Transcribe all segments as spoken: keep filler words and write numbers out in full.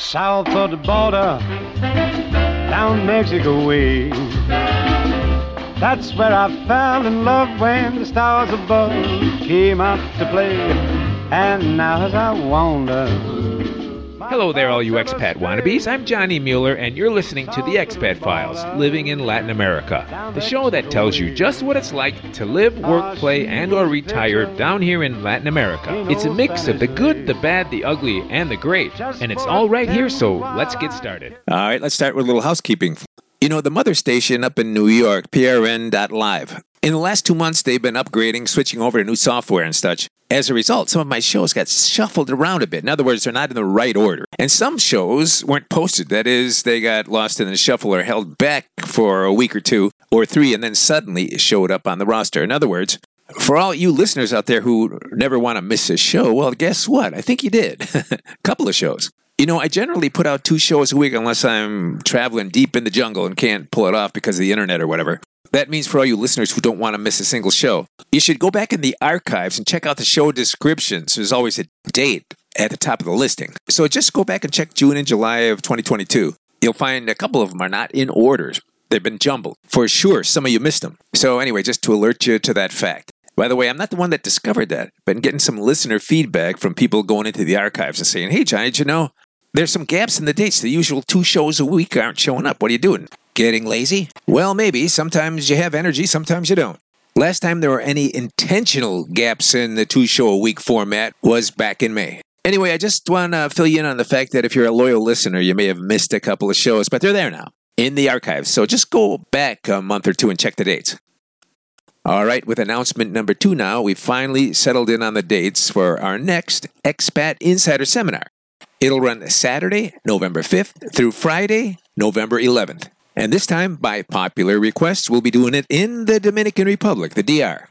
south of the border, down Mexico way. That's where I fell in love when the stars above came out to play. And now as I wander... Hello there, all you expat wannabes. I'm Johnny Mueller, and you're listening to The Expat Files, Living in Latin America, the show that tells you just what it's like to live, work, play, and or retire down here in Latin America. It's a mix of the good, the bad, the ugly, and the great, and it's all right here, so let's get started. All right, let's start with a little housekeeping. You know, the mother station up in New York, P R N dot live, in the last two months, they've been upgrading, switching over to new software and such. As a result, some of my shows got shuffled around a bit. In other words, they're not in the right order. And some shows weren't posted. That is, they got lost in the shuffle or held back for a week or two or three and then suddenly showed up on the roster. In other words, for all you listeners out there who never want to miss a show, well, guess what? I think you did. A couple of shows. You know, I generally put out two shows a week unless I'm traveling deep in the jungle and can't pull it off because of the internet or whatever. That means for all you listeners who don't want to miss a single show, you should go back in the archives and check out the show descriptions. There's always a date at the top of the listing. So just go back and check June and July of twenty twenty-two. You'll find a couple of them are not in order. They've been jumbled. For sure, some of you missed them. So anyway, just to alert you to that fact. By the way, I'm not the one that discovered that. Been getting some listener feedback from people going into the archives and saying, hey, Johnny, did you know there's some gaps in the dates? The usual two shows a week aren't showing up. What are you doing? Getting lazy? Well, maybe. Sometimes you have energy, sometimes you don't. Last time there were any intentional gaps in the two-show-a-week format was back in May. Anyway, I just want to fill you in on the fact that if you're a loyal listener, you may have missed a couple of shows, but they're there now, in the archives. So just go back a month or two and check the dates. All right, with announcement number two now, we've finally settled in on the dates for our next Expat Insider Seminar. It'll run Saturday, November fifth, through Friday, November eleventh. And this time, by popular request, we'll be doing it in the Dominican Republic, the D R.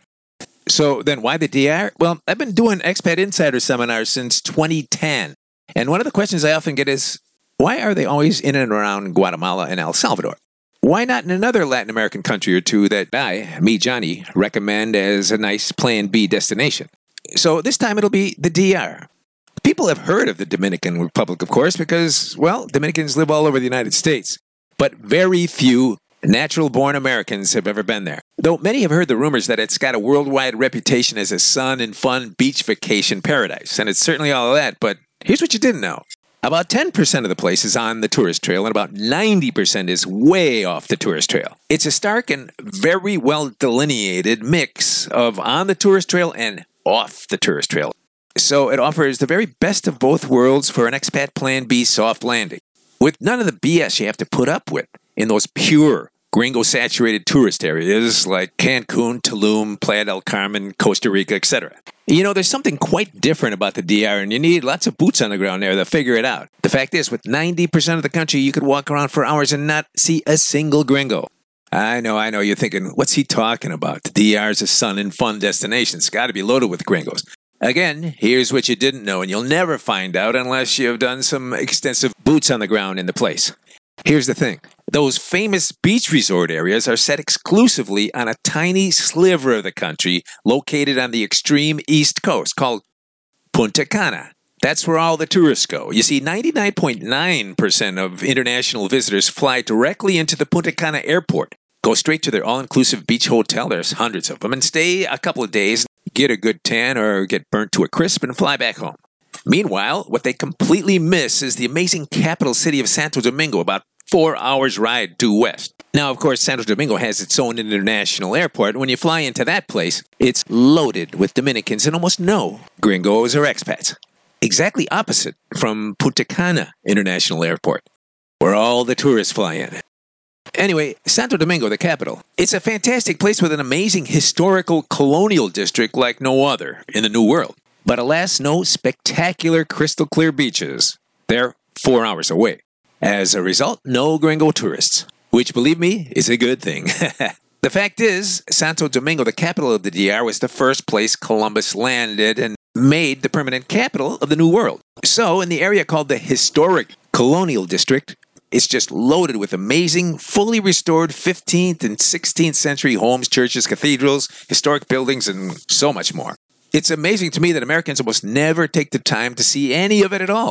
So then why the D R? Well, I've been doing Expat Insider seminars since twenty ten. And one of the questions I often get is, why are they always in and around Guatemala and El Salvador? Why not in another Latin American country or two that I, me, Johnny, recommend as a nice Plan B destination? So this time it'll be the D R. People have heard of the Dominican Republic, of course, because, well, Dominicans live all over the United States. But very few natural-born Americans have ever been there. Though many have heard the rumors that it's got a worldwide reputation as a sun and fun beach vacation paradise. And it's certainly all of that, but here's what you didn't know. About ten percent of the place is on the tourist trail, and about ninety percent is way off the tourist trail. It's a stark and very well-delineated mix of on the tourist trail and off the tourist trail. So it offers the very best of both worlds for an expat Plan B soft landing, with none of the B S you have to put up with in those pure, gringo-saturated tourist areas like Cancun, Tulum, Playa del Carmen, Costa Rica, et cetera. You know, there's something quite different about the D R, and you need lots of boots on the ground there to figure it out. The fact is, with ninety percent of the country, you could walk around for hours and not see a single gringo. I know, I know, you're thinking, what's he talking about? The D R is a sun and fun destination. It's got to be loaded with gringos. Again, here's what you didn't know, and you'll never find out unless you've done some extensive boots on the ground in the place. Here's the thing. Those famous beach resort areas are set exclusively on a tiny sliver of the country located on the extreme east coast called Punta Cana. That's where all the tourists go. You see, ninety-nine point nine percent of international visitors fly directly into the Punta Cana airport, go straight to their all-inclusive beach hotel, there's hundreds of them, and stay a couple of days, get a good tan or get burnt to a crisp, and fly back home. Meanwhile, what they completely miss is the amazing capital city of Santo Domingo, about four hours ride due west. Now, of course, Santo Domingo has its own international airport. When you fly into that place, it's loaded with Dominicans and almost no gringos or expats. Exactly opposite from Punta Cana International Airport, where all the tourists fly in. Anyway, Santo Domingo, the capital, it's a fantastic place with an amazing historical colonial district like no other in the New World. But alas, no spectacular crystal clear beaches. They're four hours away. As a result, no gringo tourists, which, believe me, is a good thing. The fact is, Santo Domingo, the capital of the D R, was the first place Columbus landed and made the permanent capital of the New World. So, in the area called the Historic Colonial District, it's just loaded with amazing, fully restored fifteenth and sixteenth century homes, churches, cathedrals, historic buildings, and so much more. It's amazing to me that Americans almost never take the time to see any of it at all.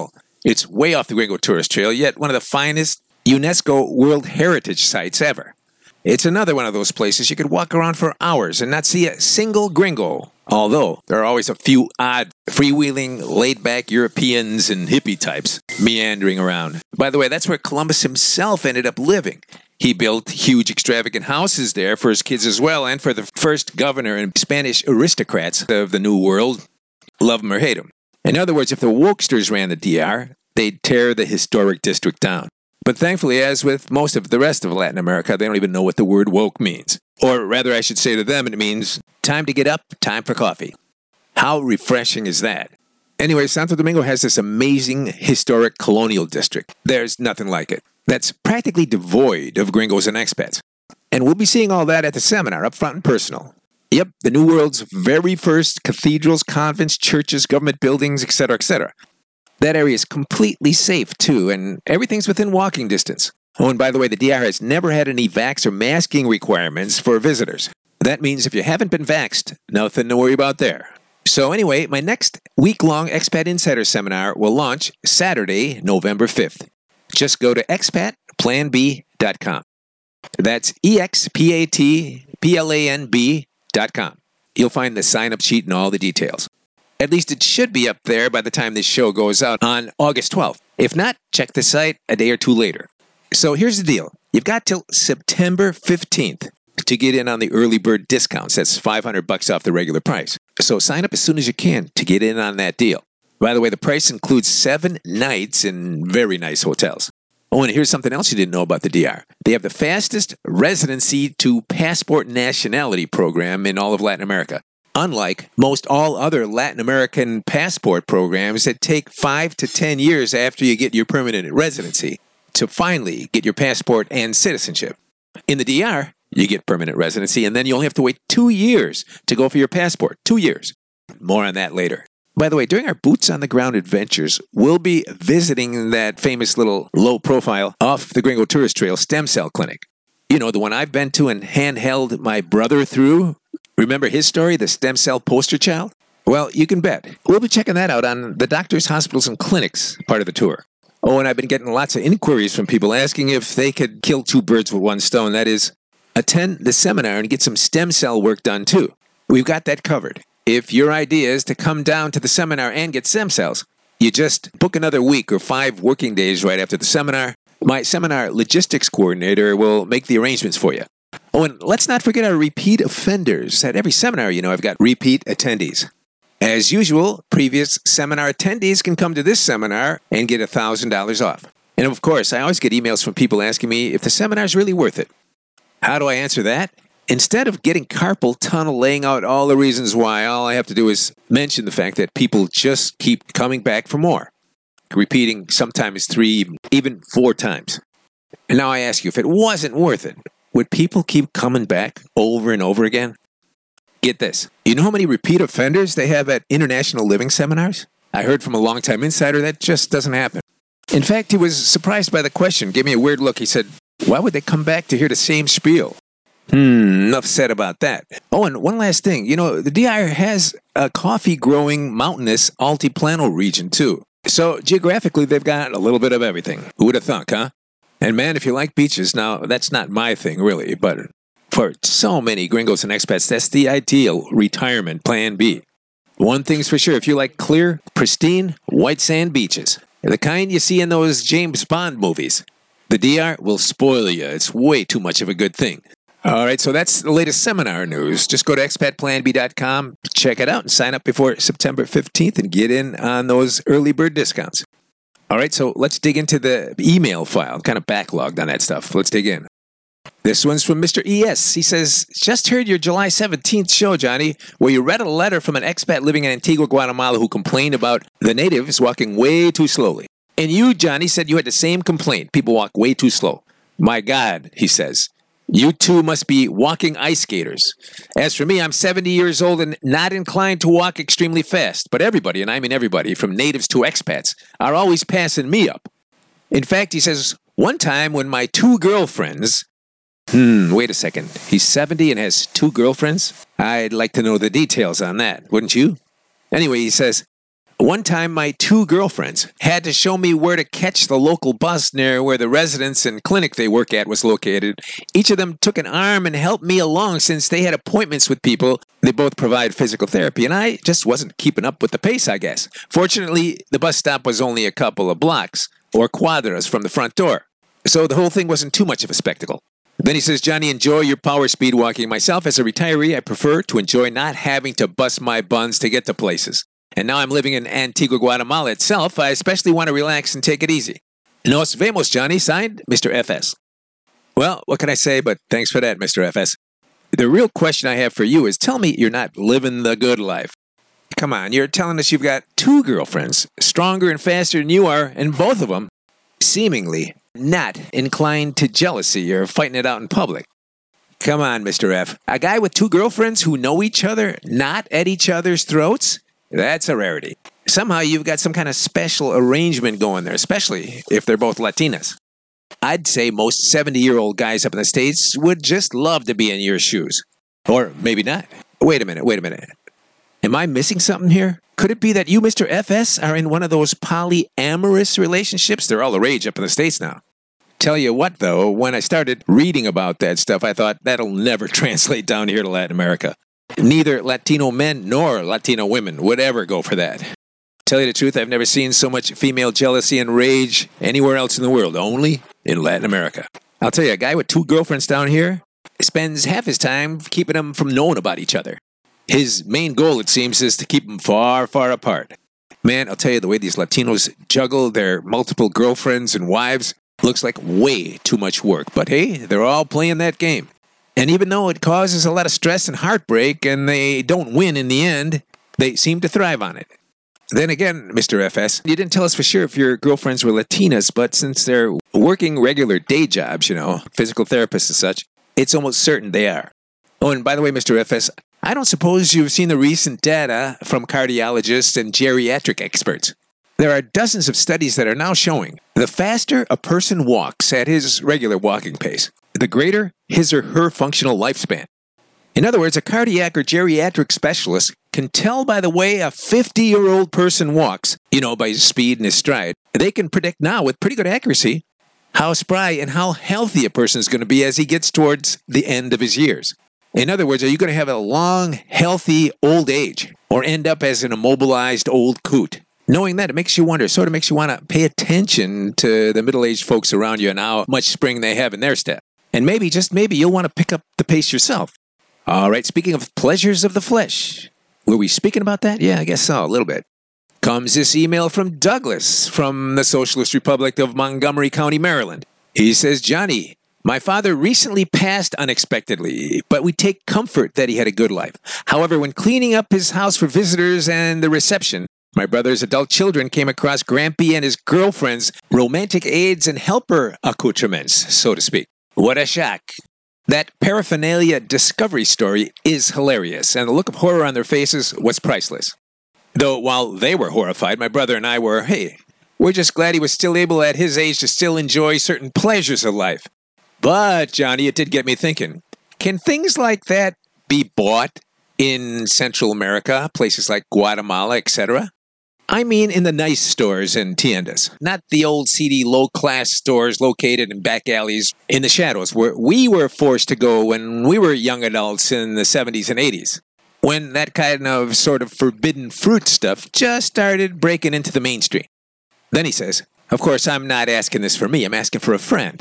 It's way off the Gringo Tourist Trail, yet one of the finest UNESCO World Heritage Sites ever. It's another one of those places you could walk around for hours and not see a single gringo. Although, there are always a few odd, freewheeling, laid-back Europeans and hippie types meandering around. By the way, that's where Columbus himself ended up living. He built huge, extravagant houses there for his kids as well, and for the first governor and Spanish aristocrats of the New World. Love him or hate him. In other words, if the wokesters ran the D R, they'd tear the historic district down. But thankfully, as with most of the rest of Latin America, they don't even know what the word woke means. Or rather, I should say to them, it means time to get up, time for coffee. How refreshing is that? Anyway, Santo Domingo has this amazing historic colonial district. There's nothing like it. That's practically devoid of gringos and expats. And we'll be seeing all that at the seminar, up front and personal. Yep, the New World's very first cathedrals, convents, churches, government buildings, et cetera, et cetera. That area is completely safe, too, and everything's within walking distance. Oh, and by the way, the D R has never had any vax or masking requirements for visitors. That means if you haven't been vaxxed, nothing to worry about there. So anyway, my next week-long Expat Insider Seminar will launch Saturday, November fifth. Just go to expat plan b dot com. That's E X P A T P L A N B dot com. You'll find the sign-up sheet and all the details. At least it should be up there by the time this show goes out on August twelfth. If not, check the site a day or two later. So here's the deal. You've got till September fifteenth to get in on the early bird discounts. That's five hundred bucks off the regular price. So sign up as soon as you can to get in on that deal. By the way, the price includes seven nights in very nice hotels. Oh, and here's something else you didn't know about the D R. They have the fastest residency to passport nationality program in all of Latin America. Unlike most all other Latin American passport programs that take five to ten years after you get your permanent residency to finally get your passport and citizenship. In the D R, you get permanent residency, and then you only have to wait two years to go for your passport. Two years. More on that later. By the way, during our boots-on-the-ground adventures, we'll be visiting that famous little low-profile, off-the-Gringo Tourist Trail stem cell clinic. You know, the one I've been to and handheld my brother through. Remember his story, the stem cell poster child? Well, you can bet. We'll be checking that out on the Doctors, Hospitals, and Clinics part of the tour. Oh, and I've been getting lots of inquiries from people asking if they could kill two birds with one stone. That is, attend the seminar and get some stem cell work done too. We've got that covered. If your idea is to come down to the seminar and get stem cells, you just book another week or five working days right after the seminar. My seminar logistics coordinator will make the arrangements for you. Oh, and let's not forget our repeat offenders. At every seminar, you know, I've got repeat attendees. As usual, previous seminar attendees can come to this seminar and get one thousand dollars off. And of course, I always get emails from people asking me if the seminar is really worth it. How do I answer that? Instead of getting carpal tunnel laying out all the reasons why, all I have to do is mention the fact that people just keep coming back for more. Repeating sometimes three, even four times. And now I ask you, if it wasn't worth it, would people keep coming back over and over again? Get this. You know how many repeat offenders they have at international living seminars? I heard from a longtime insider that just doesn't happen. In fact, he was surprised by the question, gave me a weird look. He said, why would they come back to hear the same spiel? Hmm, enough said about that. Oh, and one last thing. You know, the D R has a coffee-growing mountainous altiplano region, too. So, geographically, they've got a little bit of everything. Who would have thunk, huh? And man, if you like beaches, now, that's not my thing, really, but for so many gringos and expats, that's the ideal retirement plan B. One thing's for sure, if you like clear, pristine, white sand beaches, the kind you see in those James Bond movies, the D R will spoil you. It's way too much of a good thing. All right, so that's the latest seminar news. Just go to expat plan b dot com, check it out, and sign up before September fifteenth and get in on those early bird discounts. All right, so let's dig into the email file. I'm kind of backlogged on that stuff. Let's dig in. This one's from Mister E S. He says, just heard your July seventeenth show, Johnny, where you read a letter from an expat living in Antigua, Guatemala who complained about the natives walking way too slowly. And you, Johnny, said you had the same complaint. People walk way too slow. My God, he says. You two must be walking ice skaters. As for me, I'm seventy years old and not inclined to walk extremely fast. But everybody, and I mean everybody, from natives to expats, are always passing me up. In fact, he says, one time when my two girlfriends... Hmm, wait a second. He's seventy and has two girlfriends? I'd like to know the details on that, wouldn't you? Anyway, he says, One time, my two girlfriends had to show me where to catch the local bus near where the residence and clinic they work at was located. Each of them took an arm and helped me along since they had appointments with people. They both provide physical therapy, and I just wasn't keeping up with the pace, I guess. Fortunately, the bus stop was only a couple of blocks, or quadras from the front door, so the whole thing wasn't too much of a spectacle. Then he says, Johnny, enjoy your power speed walking. Myself, as a retiree, I prefer to enjoy not having to bust my buns to get to places. And now I'm living in Antigua, Guatemala itself. I especially want to relax and take it easy. Nos vemos, Johnny. Signed, Mister F S. Well, what can I say, but thanks for that, Mister F S. The real question I have for you is, tell me you're not living the good life. Come on, you're telling us you've got two girlfriends, stronger and faster than you are, and both of them seemingly not inclined to jealousy or fighting it out in public. Come on, Mister F. A guy with two girlfriends who know each other, not at each other's throats? That's a rarity. Somehow you've got some kind of special arrangement going there, especially if they're both Latinas. I'd say most seventy-year-old guys up in the States would just love to be in your shoes. Or maybe not. Wait a minute, wait a minute. Am I missing something here? Could it be that you, Mister F S, are in one of those polyamorous relationships? They're all the rage up in the States now. Tell you what, though, when I started reading about that stuff, I thought that'll never translate down here to Latin America. Neither Latino men nor Latino women would ever go for that. Tell you the truth, I've never seen so much female jealousy and rage anywhere else in the world, only in Latin America. I'll tell you, a guy with two girlfriends down here spends half his time keeping them from knowing about each other. His main goal, it seems, is to keep them far, far apart. Man, I'll tell you, the way these Latinos juggle their multiple girlfriends and wives looks like way too much work. But hey, they're all playing that game. And even though it causes a lot of stress and heartbreak, and they don't win in the end, they seem to thrive on it. Then again, Mister F S, you didn't tell us for sure if your girlfriends were Latinas, but since they're working regular day jobs, you know, physical therapists and such, it's almost certain they are. Oh, and by the way, Mister F S, I don't suppose you've seen the recent data from cardiologists and geriatric experts. There are dozens of studies that are now showing the faster a person walks at his regular walking pace, the greater his or her functional lifespan. In other words, a cardiac or geriatric specialist can tell by the way a fifty-year-old person walks, you know, by his speed and his stride. They can predict now with pretty good accuracy how spry and how healthy a person is going to be as he gets towards the end of his years. In other words, are you going to have a long, healthy old age or end up as an immobilized old coot? Knowing that, it makes you wonder, sort of makes you want to pay attention to the middle-aged folks around you and how much spring they have in their step. And maybe, just maybe, you'll want to pick up the pace yourself. All right, speaking of pleasures of the flesh, were we speaking about that? Yeah, I guess so, a little bit. Comes this email from Douglas from the Socialist Republic of Montgomery County, Maryland. He says, Johnny, my father recently passed unexpectedly, but we take comfort that he had a good life. However, when cleaning up his house for visitors and the reception, my brother's adult children came across Grampy and his girlfriend's romantic aids and helper accoutrements, so to speak. What a shock. That paraphernalia discovery story is hilarious, and the look of horror on their faces was priceless. Though while they were horrified, my brother and I were, hey, we're just glad he was still able at his age to still enjoy certain pleasures of life. But, Johnny, it did get me thinking, can things like that be bought in Central America, places like Guatemala, et cetera? I mean in the nice stores and tiendas, not the old seedy low-class stores located in back alleys in the shadows where we were forced to go when we were young adults in the seventies and eighties, when that kind of sort of forbidden fruit stuff just started breaking into the mainstream. Then he says, of course, I'm not asking this for me, I'm asking for a friend.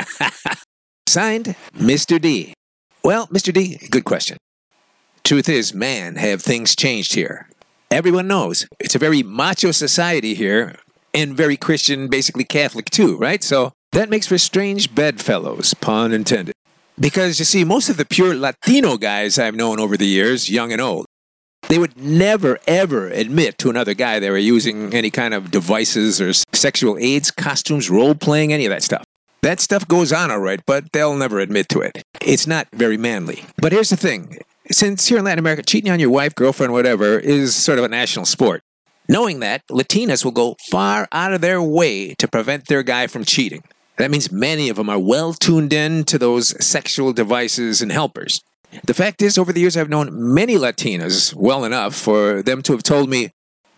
Signed, Mister D. Well, Mister D, good question. Truth is, man, have things changed here. Everyone knows it's a very macho society here, and very Christian, basically Catholic too, right? So that makes for strange bedfellows, pun intended. Because, you see, most of the pure Latino guys I've known over the years, young and old, they would never, ever admit to another guy they were using any kind of devices or sexual aids, costumes, role-playing, any of that stuff. That stuff goes on all right, but they'll never admit to it. It's not very manly. But here's the thing. Since here in Latin America, cheating on your wife, girlfriend, whatever, is sort of a national sport. Knowing that, Latinas will go far out of their way to prevent their guy from cheating. That means many of them are well tuned in to those sexual devices and helpers. The fact is, over the years, I've known many Latinas well enough for them to have told me,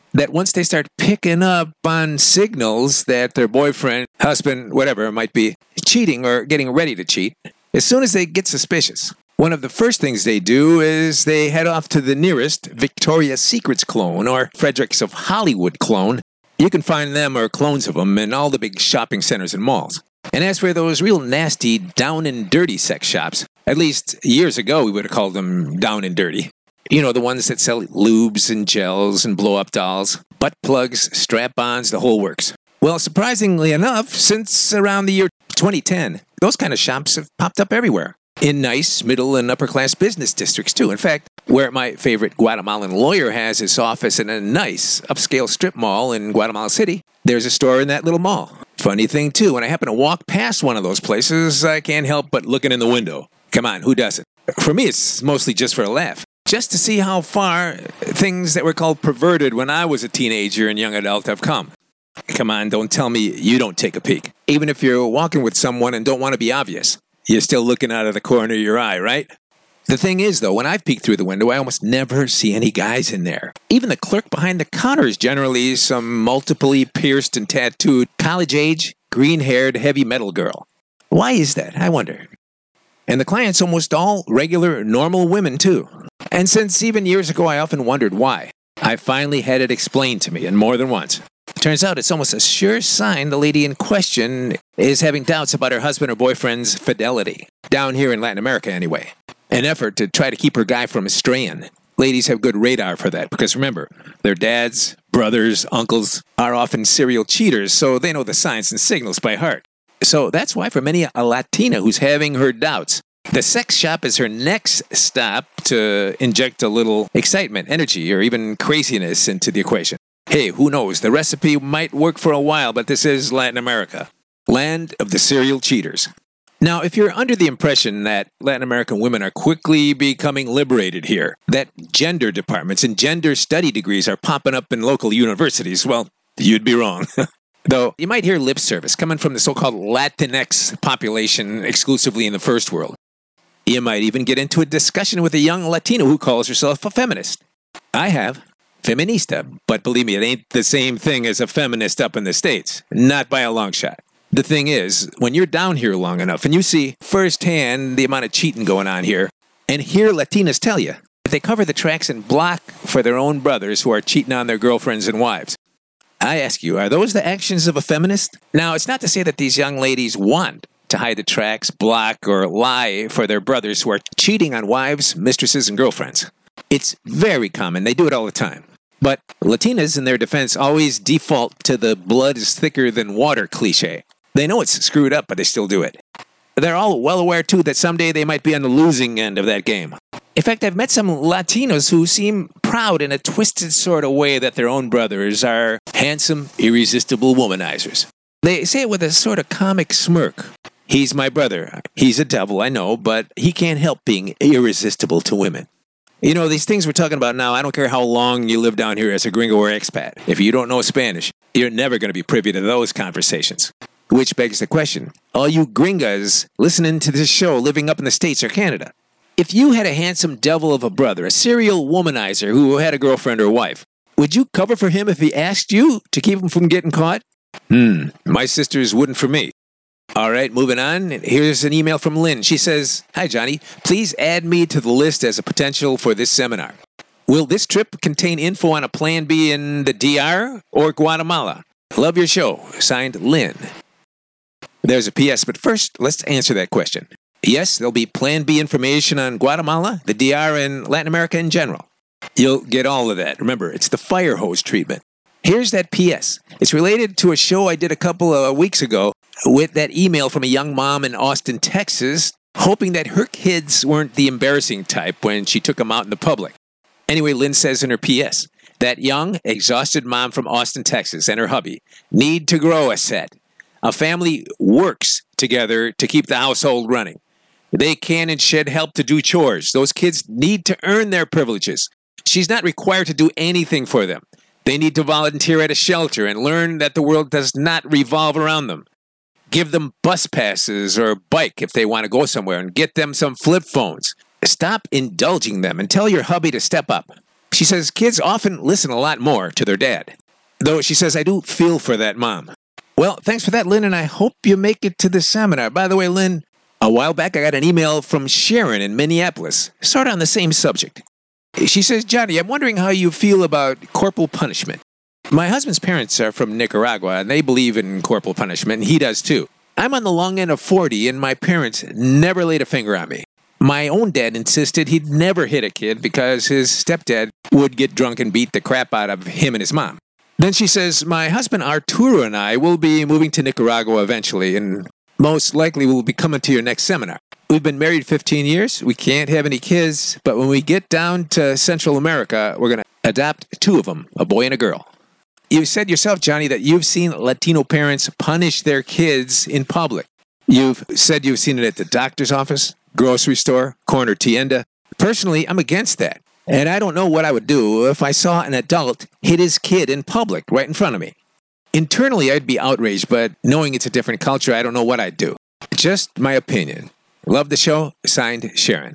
that once they start picking up on signals that their boyfriend, husband, whatever might be, cheating or getting ready to cheat, as soon as they get suspicious, one of the first things they do is they head off to the nearest Victoria's Secrets clone or Fredericks of Hollywood clone. You can find them or clones of them in all the big shopping centers and malls. And as for those real nasty, down and dirty sex shops, at least years ago we would have called them down and dirty. You know, the ones that sell lubes and gels and blow-up dolls, butt plugs, strap-ons, the whole works. Well, surprisingly enough, since around the year twenty ten, those kind of shops have popped up everywhere. In nice, middle, and upper-class business districts, too. In fact, where my favorite Guatemalan lawyer has his office in a nice, upscale strip mall in Guatemala City, there's a store in that little mall. Funny thing, too, when I happen to walk past one of those places, I can't help but looking in the window. Come on, who doesn't? For me, it's mostly just for a laugh. Just to see how far things that were called perverted when I was a teenager and young adult have come. Come on, don't tell me you don't take a peek. Even if you're walking with someone and don't want to be obvious. You're still looking out of the corner of your eye, right? The thing is, though, when I've peeked through the window, I almost never see any guys in there. Even the clerk behind the counter is generally some multiply pierced and tattooed, college-age, green-haired, heavy metal girl. Why is that, I wonder? And the clients almost all regular, normal women, too. And since even years ago I often wondered why, I finally had it explained to me, and more than once. Turns out it's almost a sure sign the lady in question is having doubts about her husband or boyfriend's fidelity. Down here in Latin America, anyway. An effort to try to keep her guy from straying. Ladies have good radar for that, because remember, their dads, brothers, uncles are often serial cheaters, so they know the signs and signals by heart. So that's why for many a Latina who's having her doubts, the sex shop is her next stop to inject a little excitement, energy, or even craziness into the equation. Hey, who knows? The recipe might work for a while, but this is Latin America. Land of the serial cheaters. Now, if you're under the impression that Latin American women are quickly becoming liberated here, that gender departments and gender study degrees are popping up in local universities, well, you'd be wrong. Though, you might hear lip service coming from the so-called Latinx population exclusively in the first world. You might even get into a discussion with a young Latina who calls herself a feminist. I have. Feminista, but believe me, it ain't the same thing as a feminist up in the States. Not by a long shot. The thing is, when you're down here long enough and you see firsthand the amount of cheating going on here, and hear Latinas tell you that they cover the tracks and block for their own brothers who are cheating on their girlfriends and wives. I ask you, are those the actions of a feminist? Now, it's not to say that these young ladies want to hide the tracks, block, or lie for their brothers who are cheating on wives, mistresses, and girlfriends. It's very common. They do it all the time. But Latinas, in their defense, always default to the blood is thicker than water cliche. They know it's screwed up, but they still do it. They're all well aware, too, that someday they might be on the losing end of that game. In fact, I've met some Latinos who seem proud in a twisted sort of way that their own brothers are handsome, irresistible womanizers. They say it with a sort of comic smirk. He's my brother. He's a devil, I know, but he can't help being irresistible to women. You know, these things we're talking about now, I don't care how long you live down here as a gringo or expat. If you don't know Spanish, you're never going to be privy to those conversations. Which begs the question, all you gringas listening to this show living up in the States or Canada, if you had a handsome devil of a brother, a serial womanizer who had a girlfriend or wife, would you cover for him if he asked you to keep him from getting caught? Hmm, my sisters wouldn't for me. All right, moving on. Here's an email from Lynn. She says, "Hi, Johnny. Please add me to the list as a potential for this seminar. Will this trip contain info on a plan B in the D R or Guatemala? Love your show." Signed, Lynn. There's a P S, but first, let's answer that question. Yes, there'll be plan B information on Guatemala, the D R, and Latin America in general. You'll get all of that. Remember, it's the fire hose treatment. Here's that P S. It's related to a show I did a couple of weeks ago with that email from a young mom in Austin, Texas, hoping that her kids weren't the embarrassing type when she took them out in the public. Anyway, Lynn says in her P S, that young, exhausted mom from Austin, Texas, and her hubby need to grow a set. A family works together to keep the household running. They can and should help to do chores. Those kids need to earn their privileges. She's not required to do anything for them. They need to volunteer at a shelter and learn that the world does not revolve around them. Give them bus passes or a bike if they want to go somewhere, and get them some flip phones. Stop indulging them and tell your hubby to step up. She says kids often listen a lot more to their dad. Though she says, I do feel for that mom. Well, thanks for that, Lynn, and I hope you make it to the seminar. By the way, Lynn, a while back I got an email from Sharon in Minneapolis, sort of on the same subject. She says, Johnny, I'm wondering how you feel about corporal punishment. My husband's parents are from Nicaragua, and they believe in corporal punishment, and he does too. I'm on the long end of forty, and my parents never laid a finger on me. My own dad insisted he'd never hit a kid because his stepdad would get drunk and beat the crap out of him and his mom. Then she says, my husband Arturo and I will be moving to Nicaragua eventually, and most likely we'll be coming to your next seminar. We've been married fifteen years. We can't have any kids, but when we get down to Central America, we're going to adopt two of them, a boy and a girl. You said yourself, Johnny, that you've seen Latino parents punish their kids in public. You've said you've seen it at the doctor's office, grocery store, corner tienda. Personally, I'm against that. And I don't know what I would do if I saw an adult hit his kid in public right in front of me. Internally, I'd be outraged, but knowing it's a different culture, I don't know what I'd do. Just my opinion. Love the show. Signed, Sharon.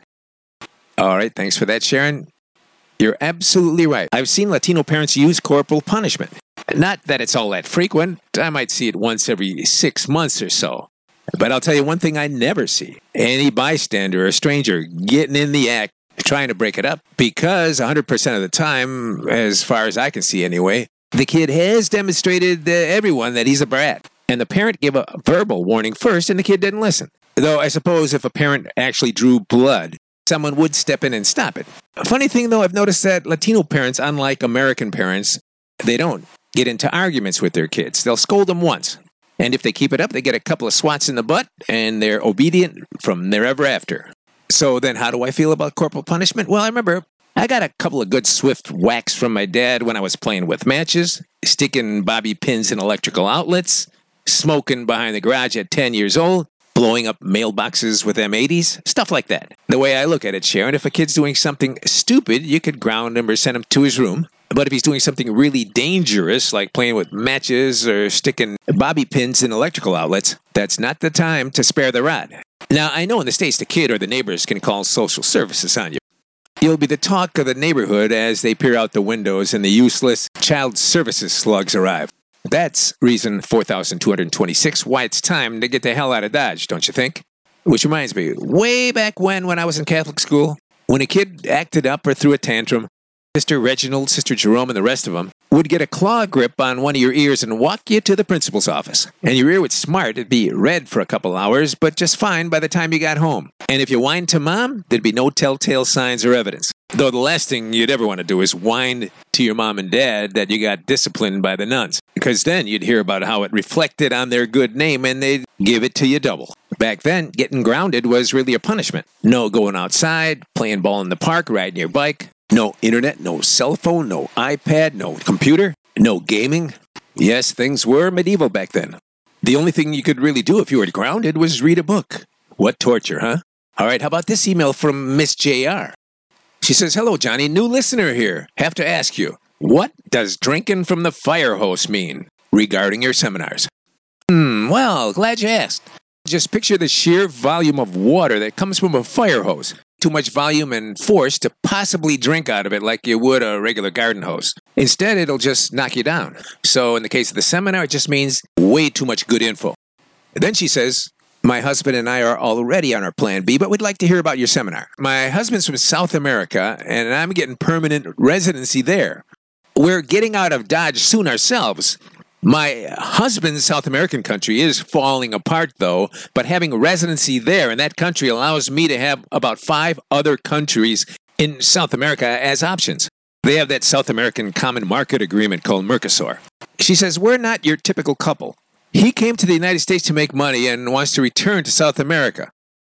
All right, thanks for that, Sharon. You're absolutely right. I've seen Latino parents use corporal punishment. Not that it's all that frequent. I might see it once every six months or so. But I'll tell you one thing I never see. Any bystander or stranger getting in the act, trying to break it up, because one hundred percent of the time, as far as I can see anyway, the kid has demonstrated to everyone that he's a brat. And the parent gave a verbal warning first, and the kid didn't listen. Though I suppose if a parent actually drew blood, someone would step in and stop it. Funny thing, though, I've noticed that Latino parents, unlike American parents, they don't get into arguments with their kids. They'll scold them once. And if they keep it up, they get a couple of swats in the butt, and they're obedient from there ever after. So then how do I feel about corporal punishment? Well, I remember I got a couple of good swift whacks from my dad when I was playing with matches, sticking bobby pins in electrical outlets, smoking behind the garage at ten years old, blowing up mailboxes with M eighties, stuff like that. The way I look at it, Sharon, if a kid's doing something stupid, you could ground him or send him to his room. But if he's doing something really dangerous, like playing with matches or sticking bobby pins in electrical outlets, that's not the time to spare the rod. Now, I know in the States the kid or the neighbors can call social services on you. You'll be the talk of the neighborhood as they peer out the windows and the useless child services slugs arrive. That's reason four thousand two hundred twenty-six why it's time to get the hell out of Dodge, don't you think? Which reminds me, way back when, when I was in Catholic school, when a kid acted up or threw a tantrum, Sister Reginald, Sister Jerome, and the rest of them would get a claw grip on one of your ears and walk you to the principal's office. And your ear would smart. It'd be red for a couple hours, but just fine by the time you got home. And if you whined to mom, there'd be no telltale signs or evidence. Though the last thing you'd ever want to do is whine to your mom and dad that you got disciplined by the nuns. Because then you'd hear about how it reflected on their good name and they'd give it to you double. Back then, getting grounded was really a punishment. No going outside, playing ball in the park, riding your bike. No internet, no cell phone, no iPad, no computer, no gaming. Yes, things were medieval back then. The only thing you could really do if you were grounded was read a book. What torture, huh? All right, how about this email from Miss J R? She says, hello, Johnny, new listener here. Have to ask you, what does drinking from the fire hose mean regarding your seminars? Hmm, well, glad you asked. Just picture the sheer volume of water that comes from a fire hose. Too much volume and force to possibly drink out of it like you would a regular garden hose. Instead, it'll just knock you down. So in the case of the seminar, it just means way too much good info. Then she says, my husband and I are already on our plan B, but we'd like to hear about your seminar. My husband's from South America, and I'm getting permanent residency there. We're getting out of Dodge soon ourselves. My husband's South American country is falling apart, though, but having a residency there in that country allows me to have about five other countries in South America as options. They have that South American Common Market Agreement called Mercosur. She says, we're not your typical couple. He came to the United States to make money and wants to return to South America.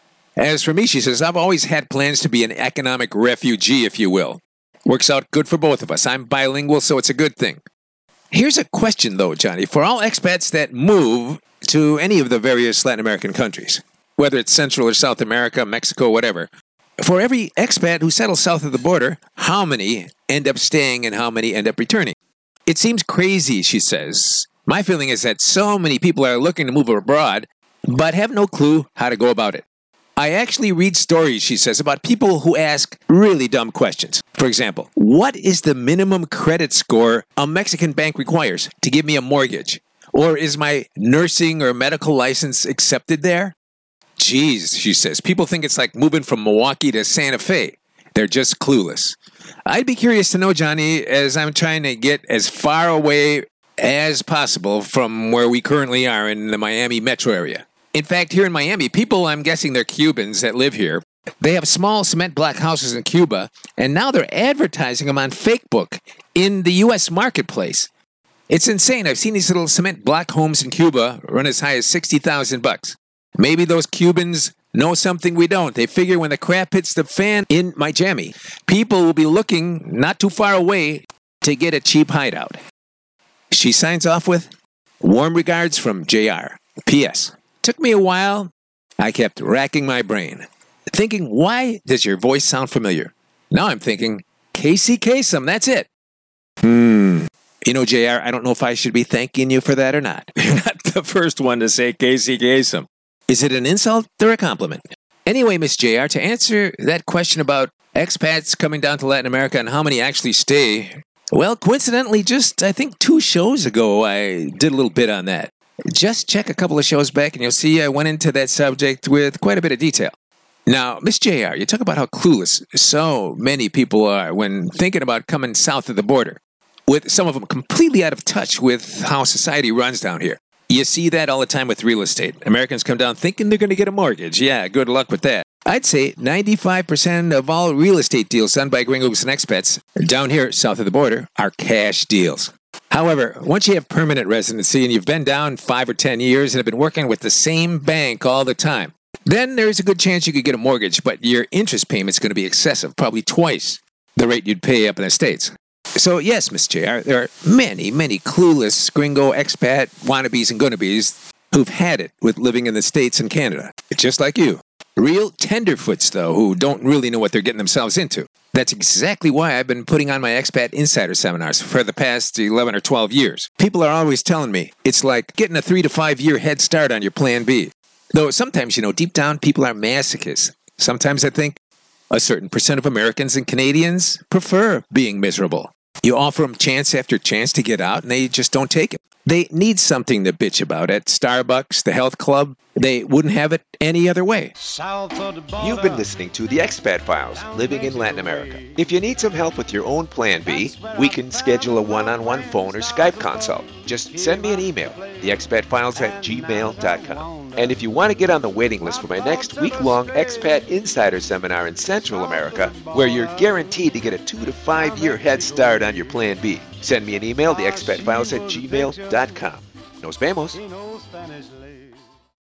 As for me, she says, I've always had plans to be an economic refugee, if you will. Works out good for both of us. I'm bilingual, so it's a good thing. Here's a question, though, Johnny, for all expats that move to any of the various Latin American countries, whether it's Central or South America, Mexico, whatever. For every expat who settles south of the border, how many end up staying and how many end up returning? It seems crazy, she says. My feeling is that so many people are looking to move abroad, but have no clue how to go about it. I actually read stories, she says, about people who ask really dumb questions. For example, what is the minimum credit score a Mexican bank requires to give me a mortgage? Or is my nursing or medical license accepted there? Geez, she says, people think it's like moving from Milwaukee to Santa Fe. They're just clueless. I'd be curious to know, Johnny, as I'm trying to get as far away as possible from where we currently are in the Miami metro area. In fact, here in Miami, people, I'm guessing they're Cubans that live here, they have small cement block houses in Cuba, and now they're advertising them on Facebook in the U S marketplace. It's insane. I've seen these little cement block homes in Cuba run as high as sixty thousand bucks. Maybe those Cubans know something we don't. They figure when the crap hits the fan in Miami, people will be looking not too far away to get a cheap hideout. She signs off with, warm regards from J R. P S. Took me a while. I kept racking my brain, thinking, why does your voice sound familiar? Now I'm thinking, Casey Kasem, that's it. Hmm. You know, J R, I don't know if I should be thanking you for that or not. You're not the first one to say Casey Kasem. Is it an insult or a compliment? Anyway, Miss J R, to answer that question about expats coming down to Latin America and how many actually stay, well, coincidentally, just, I think, two shows ago, I did a little bit on that. Just check a couple of shows back and you'll see I went into that subject with quite a bit of detail. Now, Miss J R, you talk about how clueless so many people are when thinking about coming south of the border, with some of them completely out of touch with how society runs down here. You see that all the time with real estate. Americans come down thinking they're going to get a mortgage. Yeah, good luck with that. I'd say ninety-five percent of all real estate deals done by gringos and expats down here south of the border are cash deals. However, once you have permanent residency and you've been down five or ten years and have been working with the same bank all the time, then there's a good chance you could get a mortgage, but your interest payment's going to be excessive, probably twice the rate you'd pay up in the States. So yes, Miss J R, there are many, many clueless gringo expat wannabes and gonnabees who've had it with living in the States and Canada, just like you. Real tenderfoots, though, who don't really know what they're getting themselves into. That's exactly why I've been putting on my expat insider seminars for the past eleven or twelve years. People are always telling me it's like getting a three to five year head start on your plan B. Though sometimes, you know, deep down, people are masochists. Sometimes I think a certain percent of Americans and Canadians prefer being miserable. You offer them chance after chance to get out, and they just don't take it. They need something to bitch about at Starbucks, the health club. They wouldn't have it any other way. You've been listening to The Expat Files, Living in Latin America. If you need some help with your own plan B, we can schedule a one-on-one phone or Skype consult. Just send me an email, the expat files at gmail dot com. And if you want to get on the waiting list for my next week-long Expat Insider Seminar in Central America, where you're guaranteed to get a two to five year head start on your plan B, send me an email, the expat files at gmail dot com. Nos vemos.